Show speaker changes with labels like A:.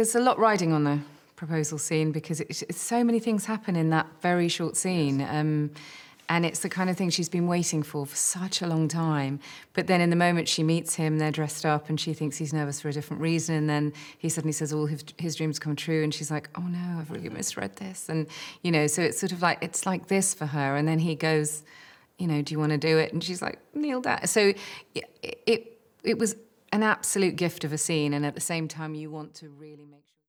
A: there's a lot riding on the proposal scene because it's so many things happen in that very short scene. And it's the kind of thing she's been waiting for such a long time. But then in the moment she meets him, they're dressed up and she thinks he's nervous for a different reason. And then he suddenly says all his dreams come true. And she's like, oh no, I've really misread this. And, so it's sort of like, it's like this for her. And then he goes, do you want to do it? And she's like, kneel down. So it was an absolute gift of a scene. And at the same time, you want to really make sure.